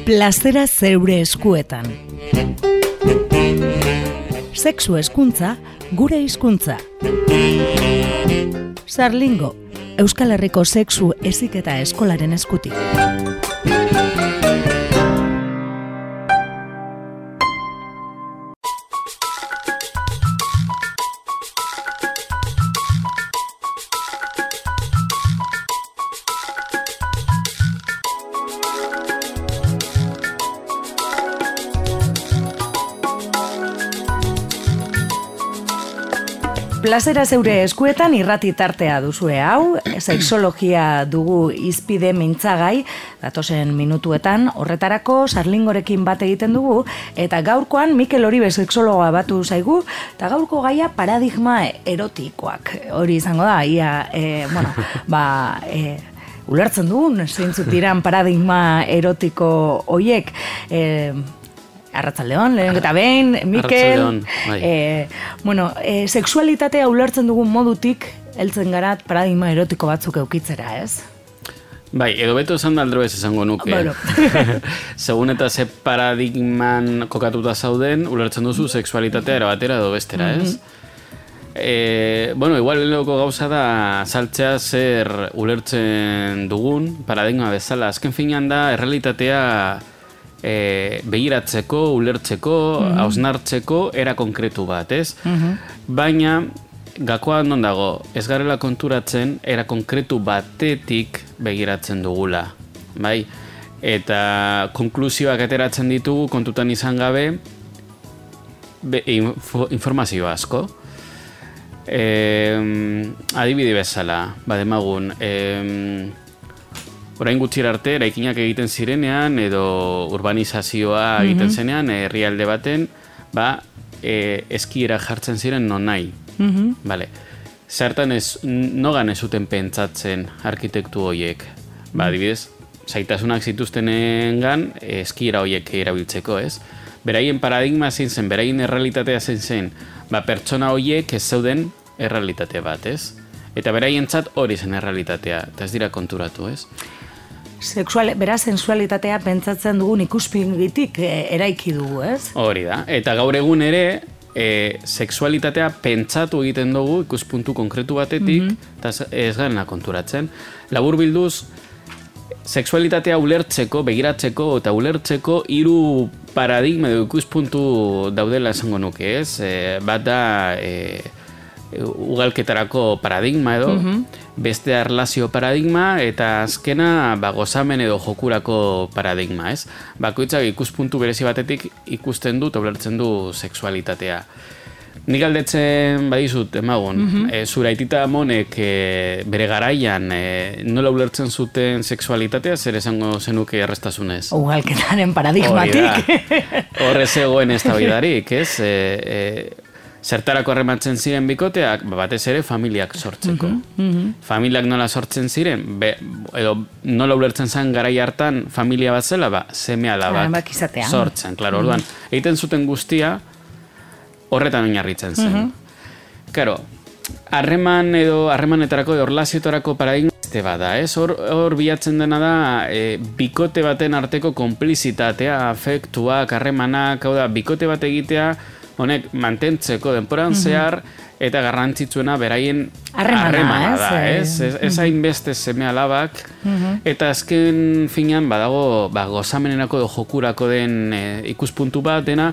Plazera zeure eskuetan. Sexu hezkuntza, gure hizkuntza. Sarlingo, Euskal Herriko sexu heziketa eskolaren eskutik. Plazera zeure eskuetan irrati tartea duzue hau, sexologia dugu izpide mintzagai, datozen minutuetan, horretarako Sarlingorekin bat egiten dugu, eta gaurkoan Mikel Oribe sexologa batu zaigu, eta gaurko gaia paradigma erotikoak. Hori izango da, ulertzen dugun, zeintzuk diran paradigma erotiko hoiek, Arratsaldeon, lehen eta behin, Mikel. Sexualitatea ulertzen dugun modutik, heltzen gara paradigma erotiko batzuk eukitzera, ez? Bai, edo beto esan da aldro ez esango nuke. Segun eta ze paradigman kokatuta zauden, ulertzen duzu sexualitatea erabatera edo bestera, ez? Igual lehenoko gauza da saltzea zer ulertzen dugun paradigma bezala. Azken finean da, errealitatea begiratzeko, ulertzeko, hausnartzeko era konkretu bat, ez? Baina, gakoa non dago, ez garela konturatzen era konkretu batetik begiratzen dugula, bai? Eta konklusioak ateratzen ditugu kontutan izan gabe informazio asko. Adibide bezala, bademagun, orain gutxira arte, eraikinak egiten zirenean, edo urbanizazioa egiten zenean, herrialde baten, eskiera jartzen ziren non nahi. Zertan nogan ez zuten pentsatzen arkitektu horiek. Adibidez, zaitasunak zituztenengan eskiera horiek erabiltzeko, ez? Beraien paradigma zein zen, beraien errealitatea zein zen, pertsona horiek ez zeuden errealitate bat, ez? Eta beraientzat hori zen errealitatea, eta ez dira konturatu, ez? Beraz, sensualitatea pentsatzen dugun ikuspuntutik eraiki dugu, ez? Hori da, eta gaur egun ere, sexualitatea pentsatu egiten dugu ikuspuntu konkretu batetik, eta ez garena konturatzen. Labur bilduz, sexualitatea ulertzeko, begiratzeko eta ulertzeko hiru paradigma edo ikuspuntu daudela esango nuke, ez? Bat da ugalketarako paradigma edo, bestea erlazio paradigma, eta azkena gozamen edo jokurako paradigma, ez? Bakoitzak ikuspuntu berezi batetik ikusten du, ulertzen du sexualitatea. Nik galdetzen badizut, emagun, zure aitita amonek bere garaian nola ulertzen zuten sexualitatea, zer esango zenuke errestasunez? Ugalketaren paradigmatik. Horre zegoen eztabaidarik, ez? Zertarako harrematzen ziren bikoteak, batez ere familiak sortzeko. Familiak nola sortzen ziren, edo nola ulertzen zen garai hartan familia bat zela, seme alabak sortzen. Klaro, orduan, egiten zuten guztia horretan oinarritzen zen. Karo, harremanetarako edo erlazioetarako paradigma beste bada, ez? Hor bilatzen dena da, bikote baten arteko konplizitatea, afektuak, harremanak, hau da, bikote bat egitea, honek mantentzeko denporan zehar, eta garrantzitsuena beraien harremana da, ez? Ez hainbeste seme alabak, eta azken finean badago gozamenerako edo jokurako den ikuspuntu bat dena,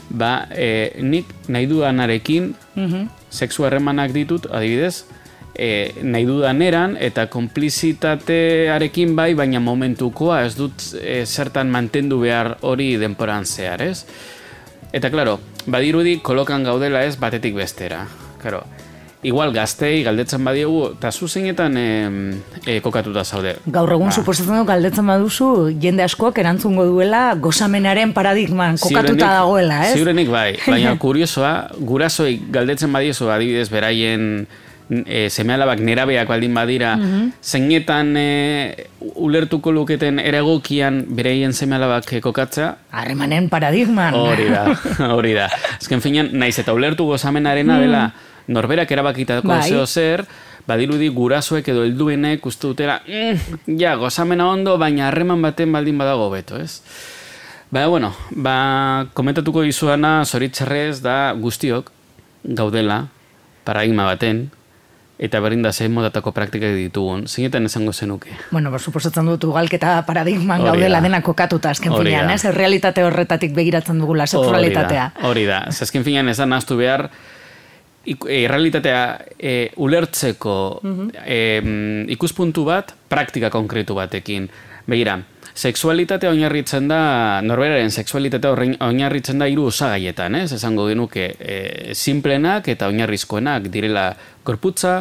nik nahi dudanarekin sexu harremanak ditut, adibidez, nahi dudaneran, eta konplizitatearekin baina momentukoa ez dut zertan mantendu behar hori denporan zehar, ez? Eta, klaro, badirudi kolokan gaudela ez batetik bestera. Claro, igual gaztei galdetzen badiegu, eta zuzenetan kokatuta zaude. Gaur egun suposatzen du galdetzen baduzu, jende askoak erantzungo duela gozamenaren paradigman kokatuta dagoela, ez? Ziurenik bai, baina kuriosoa, gurasoi galdetzen badiezu, adibidez, beraien seme-alabak nerabeak baldin badira, zeinetan ulertuko luketen eragokian bereien seme-alabak kokatzea? Harremanen paradigman. Hori da. Azken finean, naiz eta ulertu gozamenarena dela norberak erabakitako zeo zer, badirudi gurasoek edo helduenek uste dutela, gozamena ondo, baina harreman baten baldin badago beto, ez? Bueno, komentatuko dizuana zoritxarrez da guztiok gaudela paradigma baten, eta berdin da zein modatako praktikak ditugun. Zeinetan esango zenuke? Bueno, suposatzen dut ugalketa paradigman gaudela dena kokatuta azken finean, ez? Realitate horretatik begiratzen dugula sexualitatea. Hori da. Azken finean ez da nahaztu behar realitatea ulertzeko ikuspuntu bat praktika konkretu batekin. Begira, sexualitatea oinarritzen da, norberaren sexualitatea oinarritzen da 3 osagaietan, ez? Esango genuke simplenak eta oinarrizkoenak direla gorputza,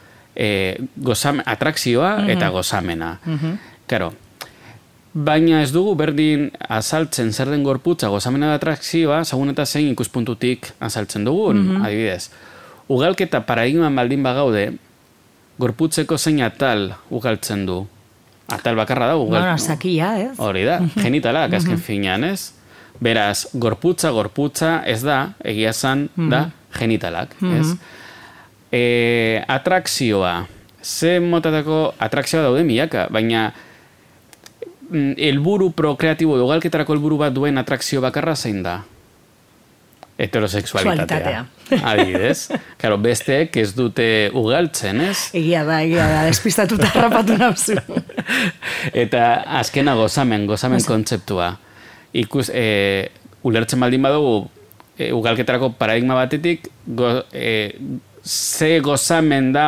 atrakzioa eta gozamena. Karo, baina ez dugu berdin azaltzen zer den gorputza, gozamena da atrakzioa, segun eta zein ikuspuntutik azaltzen dugun, adibidez. Ugalketa paradigman baldin bagaude, gorputzeko zein atal ugaltzen du. Atal bakarra da ugaltzen. Bueno, sakia, ez? Hori da, genitalak azken finean, ez? Beraz, gorputza ez da, egia zan, da genitalak, ez? Atrakzioa. Ze motatako atrakzioa daude milaka, baina helburu prokreatibo, ugalketarako helburu bat duen atrakzio bakarra zein da? Heterosexualitatea. Adibidez. Karo, besteek ez dute ugaltzen, ez? Egia da, despistatuta harrapatu nauzu. Eta azkena gozamen kontzeptua. Ulertzen baldin badugu, ugalketarako paradigma batetik, ze gozamen da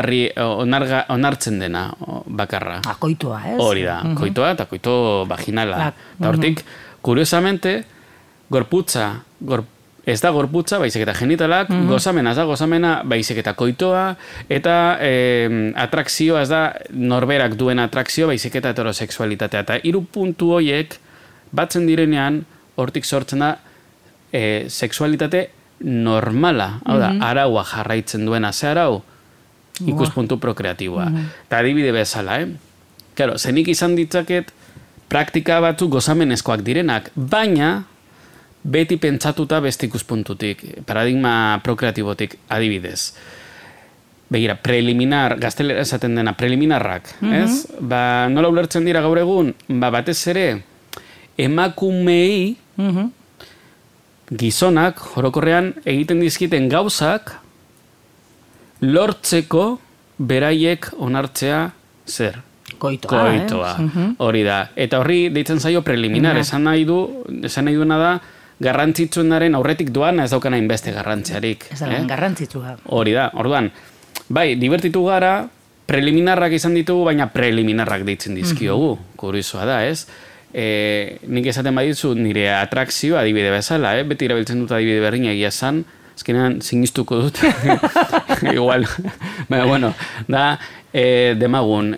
onartzen dena bakarra. Koitoa, ez? Hori da, koitoa eta koito vaginala. Eta hortik, kuriosamente, gorputza, ez da gorputza, baizik eta genitalak, gozamena ez da gozamena, baizik eta koitoa, eta atrakzioa ez da norberak duen atrakzioa, baizik eta heterosexualitatea. Eta 3 puntu horiek batzen direnean, hortik sortzen da sexualitate normala. Hau da, araua jarraitzen duena, ze arau? Ikuspuntu prokreatiboa. Eta adibide bezala, Claro, zenik izan ditzaket praktika batzuk gozamenezkoak direnak, baina beti pentsatuta beste ikuspuntutik, paradigma prokreatibotik, adibidez. Begira, preliminar, gaztelera esaten dena, preliminarrak, ez? Nola ulertzen dira gaur egun, batez ere, emakumei gizonak, orokorrean, egiten dizkiten gauzak lortzeko beraiek onartzea zer? Koitoa. Hori da. Eta horri deitzen zaio preliminar, esan nahi duena da, garrantzitsuenaren aurretik doana ez daukan hainbeste garrantziarik. Ez da, garrantzitsua. Hori da, orduan, bai, divertitu gara, preliminarrak izan ditugu, baina preliminarrak deitzen dizkiogu, kuriosoa da, ez? Nik esaten baditzu nire atrakzioa adibide bezala, beti erabiltzen dut adibide berdina egia esan, azkenean sinistuko dut, igual, baina, bueno, da, demagun,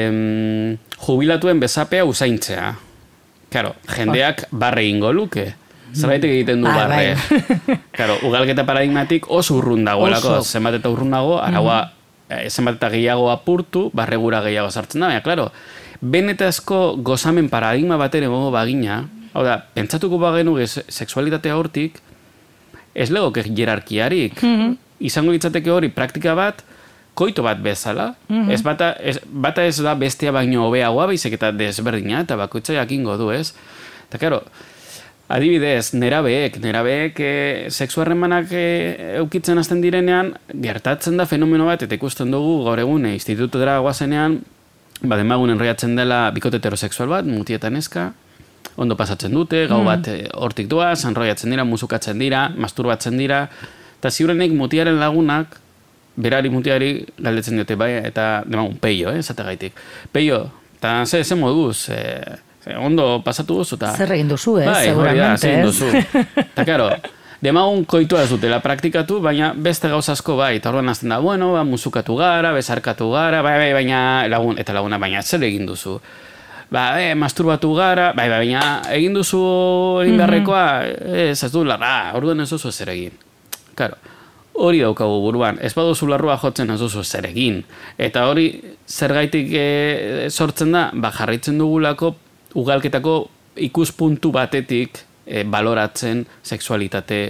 jubilatuen bezapea usaintzea. Claro, jendeak barre ingo luke. Zerbaitek egiten du barre. Claro, ugalketa paradigmatik oso urrun dagoelako, zenbat eta urrun dago, araua zenbat eta gehiago apurtu, barre gura gehiago sartzen da, baina, claro, benetazko gozamen paradigma bat ere gogo bagina, hau da, pentsatuko bagenu sexualitatea hortik, ez legoke jerarkiarik. Izango litzateke hori praktika bat, koito bat bezala, bata ez da bestea baino hobeagoa, baizik eta desberdina, eta bakoitza jakingo du, ez? Eta, karo, adibidez, nerabeek sexuarremanak eukitzen hasten direnean, gertatzen da fenomeno bat, eta ikusten dugu gaur egun institutera guazenean, demagun enroiatzen dela bikote heterosexual bat, mutia eta neska, ondo pasatzen dute, gau bat hortik doaz, enroiatzen dira, musukatzen dira, masturbatzen dira, eta ziurenek mutiaren lagunak, berari mutiari galdetzen dute, bai, eta demagun, peio, esatagaitik. Peio, eta ze moduz, ondo pasatu duzu, eta... Zer egin duzu, seguramente, eta, karo, demagun koitua ez dutela praktikatu, baina beste gauz asko bai, eta orduan azten da, bueno, musukatu gara, besarkatu gara, baina laguna, baina zer egin duzu. Masturbatu gara, baina egin duzu egin beharrekoa, ez du larra, orduan ez duzu zer egin. Karo, hori daukagu buruan, ez baduzu larrua jotzen ez duzu zer egin. Eta hori zergaitik sortzen da, jarraitzen dugulako ugalketako ikuspuntu batetik baloratzen sexualitate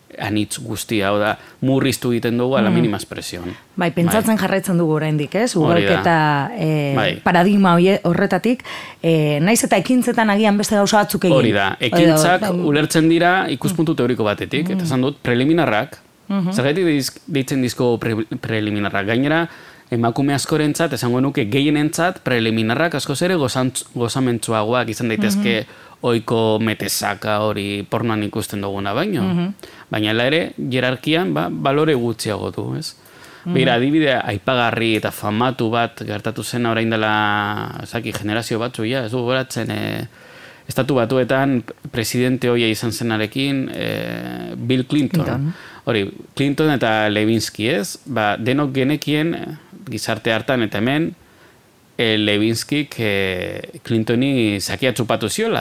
anitz guztia, hau da, murriztu egiten dugu ala minima espresioan. Bai, pentsatzen jarraitzen dugu oraindik, ez? Ugalketa paradigma horretatik, naiz eta ekintzetan agian beste gauza batzuk egin. Hori da, ekintzak ulertzen dira ikuspuntu teoriko batetik, eta esan dut, preliminarrak, zergatik deitzen dizko preliminarrak, gainera, emakume askorentzat, esango nuke gehienentzat, preliminarrak askoz ere gozamentsuagoak izan daitezke oiko metesaka hori pornoan ikusten duguna baino. Baina ere, jerarkian, balore gutxiago du, ez? Bira, adibidea, aipagarri eta famatu bat gertatu zen orain dela, generazio batzu, ez du goratzen, Estatu Batuetan presidente hoia izan zenarekin Bill Clinton. Hori, Clinton eta Lewinsky, ez? Denok genekien, gizarte hartan eta hemen, Lewinskyk Clintoni zakia txupatu ziola.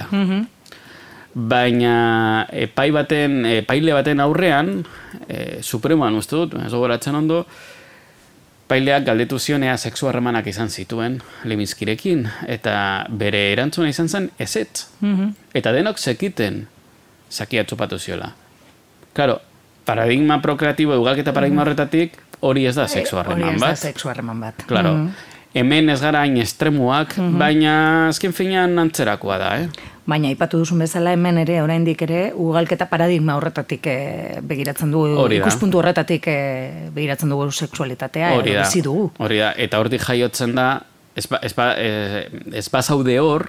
Baina epaile baten aurrean, Supremoan uste dut, ez gogoratzen ondo, paileak galdetu zionea sexu harremanak izan zituen Lewinskyrekin, eta bere erantzuna izan zen ezetz. Eta denok zekiten zakia txupatu ziola. Claro, paradigma prokreatibo, ugalketa paradigma horretatik, hori ez da sexu harreman bat. Hori ez da sexu harreman bat. Claro. Hemen ez gara hain estremuak, baina azken finean antzerakoa da, Baina, ipatu duzun bezala, hemen ere, oraindik ere, ugalketa paradigma horretatik begiratzen dugu, ikuspuntu horretatik begiratzen dugu sexualitatea, bizi dugu. Hori da, eta hortik jaiotzen da, ez bazaude hor,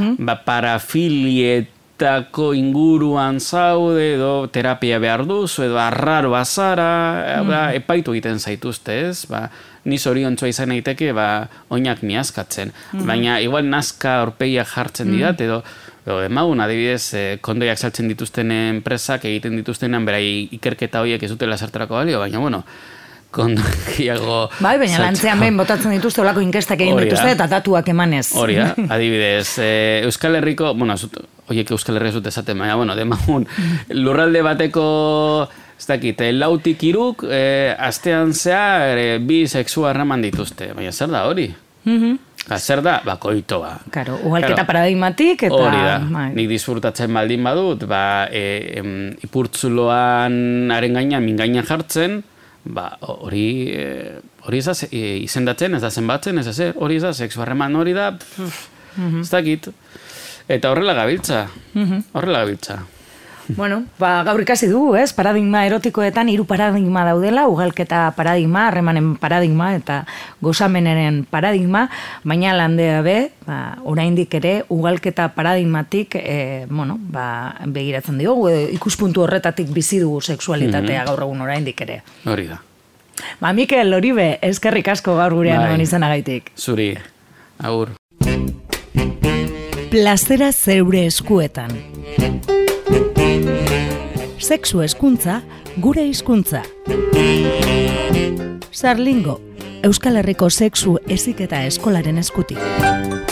parafilietako inguruan zaude, edo terapia behar duzu, edo arraro bazara, epaitu egiten zaituzte, ez? Ni zoriontsua izan daiteke, oinak miazkatzen. Baina, igual nazka aurpegiak jartzen didat, edo emagun, adibidez, kondoiak saltzen dituzten enpresak egiten dituztenan, berai ikerketa horiek ez dutela sarterako balio, baina, bueno, kondoiago... Bai, baina lantzean behin botatzen dituzte, olako inkestak egin dituzte, eta datuak emanez. Hori da, adibidez, Euskal Herriko, bueno, horiek Euskal Herria zut esaten, baina, bueno, demagun, lurralde bateko... Ez dakit, lautik iruk, astean zehar, bi sexu harreman dituzte. Baina zer da hori? Zer da? Koitoa. Karo, ugalketa paradigmatik eta... Hori da, nik disfrutatzen baldin badut, ipurtzuloan haren gainean, min gainean jartzen, hori ez da izendatzen, ez da zenbatzen, hori ez da, sexu harreman hori da, ez dakit. Eta horrela gabiltza, Bueno, gaur ikasi dugu, ez? Paradigma erotikoetan 3 paradigma daudela, ugalketa paradigma, harremanen paradigma eta gozamenaren paradigma, baina landea oraindik ere ugalketa paradigmatik, begiratzen diogu, ikuspuntu horretatik bizi dugu sexualitatea gaur egun oraindik ere. Hori da. Mikel Loribe, eskerrik asko gaur gurean egon izanagaitik. Zuri, agur. Plazera zeure eskuetan. Sexu hezkuntza, gure hizkuntza. Sarlingo, Euskal Herriko sexu heziketa eskolaren eskutik.